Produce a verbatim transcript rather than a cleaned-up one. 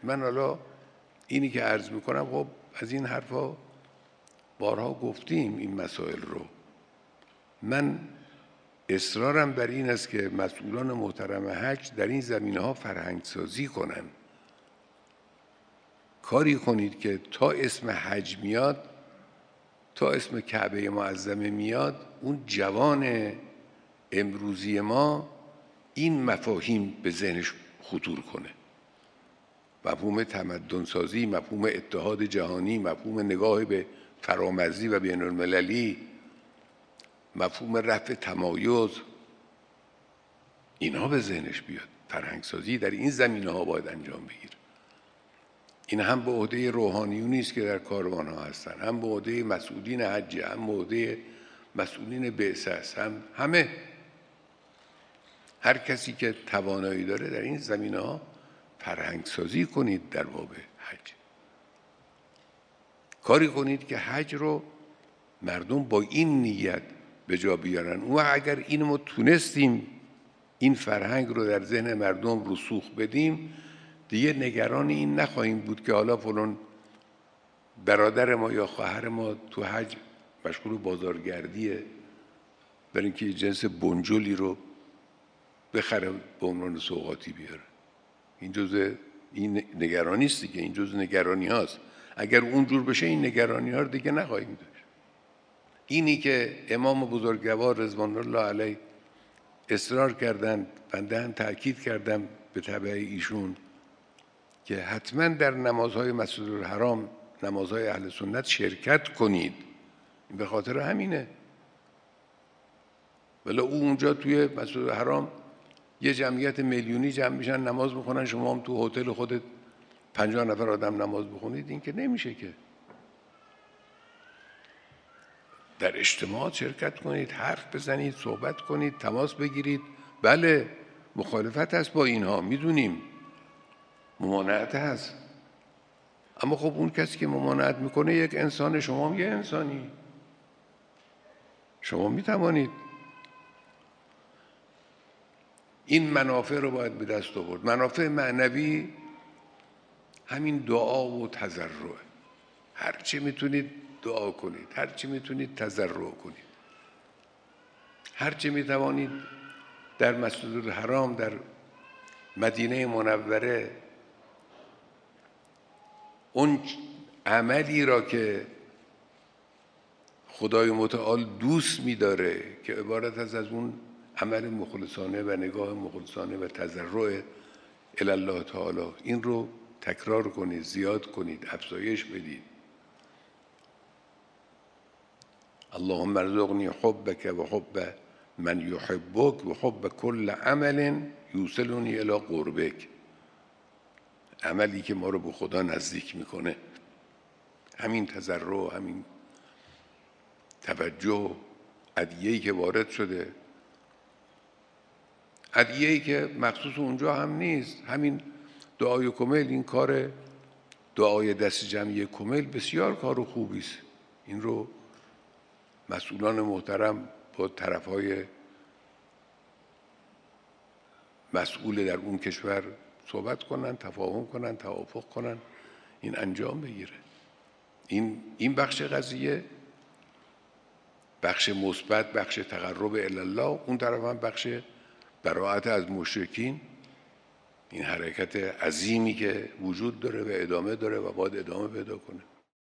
من حالا اینی که عرض میکنم، خب از این حرفا بارها گفتیم این مسائل رو. من اصرارم بر این است که مسئولان محترم حج در این زمینه‌ها فرهنگ سازی کنن. کاری کنید که تا اسم حج میاد، تا اسم کعبه معظمه میاد، اون جوان امروزی ما این مفاهیم به ذهنش خطور کنه. مفهوم تمدن سازی، مفهوم اتحاد جهانی، مفهوم نگاه به فرامرزی و بین المللی، مفهوم رفع تمایز، اینها به ذهنش بیاد. فرهنگ سازی در این زمینه ها باید انجام بگیره. این هم به عهده روحانیونی است که در کاروان ها هستن، هم به عهده مسئولین حج، هم به عهده مسئولین بعثه است، هم همه، هر کسی که توانایی داره در این زمینه ها فرهنگ سازی کنید در باب حج. کاری کنید که حج رو مردم با این نیت به جا بیارن. اون اگر این ما تونستیم این فرهنگ رو در ذهن مردم رسوخ بدیم، دیگه نگران این نخواهیم بود که حالا فلان برادر ما یا خواهر ما تو حج مشغول بازارگردیه، برای اینکه جنس بنجلی رو بخره به عنوان سوغاتی بیاره. این جزء این نگرانی است دیگه، این جزء نگرانی هاست. اگر اونجور بشه این نگرانی ها رو دیگه نخواهیم داشت. اینی که امام بزرگوار رضوان الله علیه اصرار کردند، بنده هم تأکید کردم به تبع ایشون که حتما در نمازهای مسجد الحرام، نمازهای اهل سنت شرکت کنید. به خاطر همینه. ولی او اونجا توی مسجد الحرام یه جمعیت میلیونی جمع میشن نماز میخونن، شما هم تو هتل خودت پنجاه نفر آدم نماز بخونید، این که نمیشه که. در اجتماعات شرکت کنید، حرف بزنید، صحبت کنید، تماس بگیرید. بله مخالفت هست با اینها، میدونیم ممانعت هست، اما خب اون کسی که ممانعت میکنه یک انسان، شما هم یه انسانی، شما میتوانید. این منافع رو باید به دست آورد. منافع معنوی همین دعا و تضرع. هر چی میتونید دعا کنید، هر چی میتونید تضرع کنید، هر چی میتوانید در مسجد الحرام، در مدینه منوره اون عملی را که خدای متعال دوست می‌داره که عبارت از از اون عمل مخلصانه و نگاه مخلصانه و تضرع الی الله تعالی، این رو تکرار کنید، زیاد کنید، افزایش بدید. اللهم ارزقنی حبک و حب من یحبک و حب کل عمل یوصلنی الی قربک. عملی که ما رو به خدا نزدیک میکنه، همین تضرع، همین توجه، ادعیه‌ای که وارد شده، ادعیه‌ای که مخصوص اونجا هم نیست، همین دعای کمیل، این کار دعای دست جمعی کمیل بسیار کار خوبی است. این رو مسئولان محترم با طرفهای مسئول در اون کشور صحبت کنن، تفاهم کنن، توافق کنن، این انجام بگیره. این این بخش قضیه بخش مثبت، بخش تقرب الی الله، اون طرف هم بخش براءت از مشرکین، این حرکت عظیمی که وجود داره و ادامه داره و باید ادامه پیدا کنه.